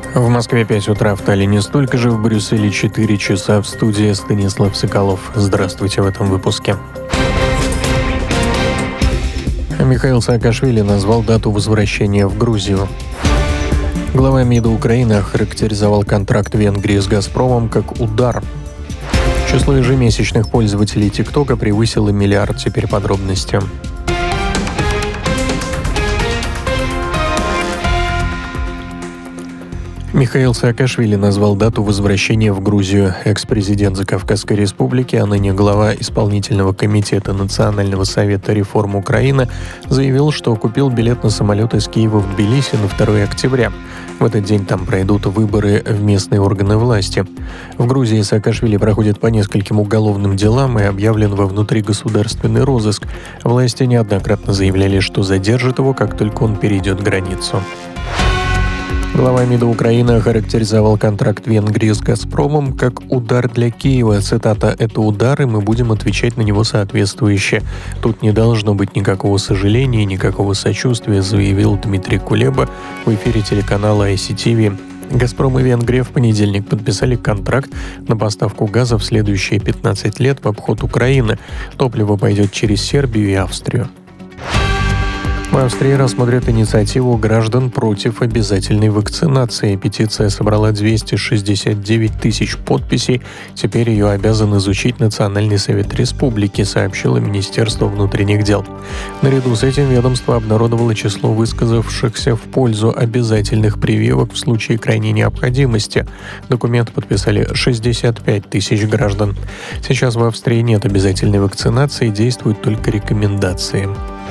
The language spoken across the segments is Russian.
В Москве 5 утра, в Таллине столько же, в Брюсселе 4 часа. В студии Станислав Соколов. Здравствуйте в этом выпуске. Михаил Саакашвили назвал дату возвращения в Грузию. Глава МИДа Украины охарактеризовал контракт Венгрии с «Газпромом» как удар. Число ежемесячных пользователей ТикТока превысило 1 миллиард. Теперь подробности. Михаил Саакашвили назвал дату возвращения в Грузию. Экс-президент Закавказской республики, а ныне глава исполнительного комитета Национального совета реформ Украины, заявил, что купил билет на самолет из Киева в Тбилиси на 2 октября. В этот день там пройдут выборы в местные органы власти. В Грузии Саакашвили проходит по нескольким уголовным делам и объявлен во внутригосударственный розыск. Власти неоднократно заявляли, что задержат его, как только он перейдет границу. Глава МИДа Украины охарактеризовал контракт Венгрии с «Газпромом» как удар для Киева. Цитата: «Это удар, и мы будем отвечать на него соответствующе. Тут не должно быть никакого сожаления, никакого сочувствия», заявил Дмитрий Кулеба в эфире телеканала ICTV. «Газпром» и Венгрия в понедельник подписали контракт на поставку газа в следующие 15 лет в обход Украины. Топливо пойдет через Сербию и Австрию. В Австрии рассмотрят инициативу граждан против обязательной вакцинации. Петиция собрала 269 тысяч подписей. Теперь ее обязан изучить Национальный совет республики, сообщило Министерство внутренних дел. Наряду с этим ведомство обнародовало число высказавшихся в пользу обязательных прививок в случае крайней необходимости. Документ подписали 65 тысяч граждан. Сейчас в Австрии нет обязательной вакцинации, действуют только рекомендации.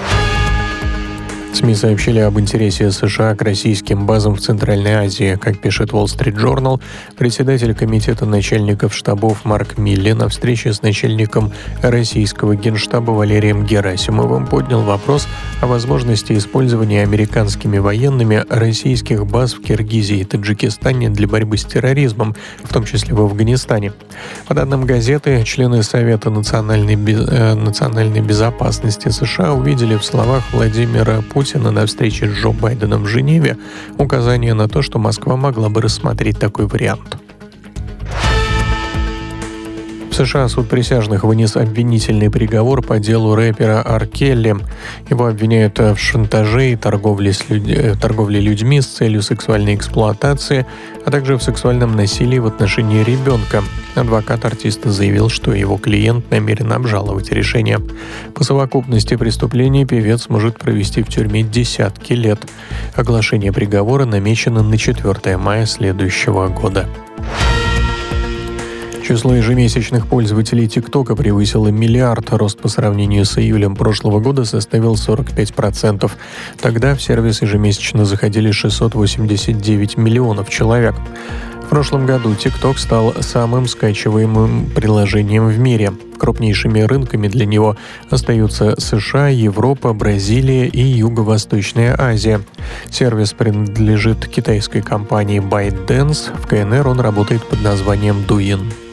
СМИ сообщили об интересе США к российским базам в Центральной Азии. Как пишет Wall Street Journal, председатель комитета начальников штабов Марк Милли на встрече с начальником российского генштаба Валерием Герасимовым поднял вопрос о возможности использования американскими военными российских баз в Киргизии и Таджикистане для борьбы с терроризмом, в том числе в Афганистане. По данным газеты, члены Совета национальной безопасности США увидели в словах Владимира Путина на встрече с Джо Байденом в Женеве указание на то, что Москва могла бы рассмотреть такой вариант. В США суд присяжных вынес обвинительный приговор по делу рэпера Ар Келли. Его обвиняют в шантаже и торговле людьми с целью сексуальной эксплуатации, а также в сексуальном насилии в отношении ребенка. Адвокат артиста заявил, что его клиент намерен обжаловать решение. По совокупности преступлений певец может провести в тюрьме десятки лет. Оглашение приговора намечено на 4 мая следующего года. Число ежемесячных пользователей ТикТока превысило 1 миллиард. Рост по сравнению с июлем прошлого года составил 45%. Тогда в сервис ежемесячно заходили 689 миллионов человек. В прошлом году TikTok стал самым скачиваемым приложением в мире. Крупнейшими рынками для него остаются США, Европа, Бразилия и Юго-Восточная Азия. Сервис принадлежит китайской компании ByteDance. В КНР он работает под названием Douyin.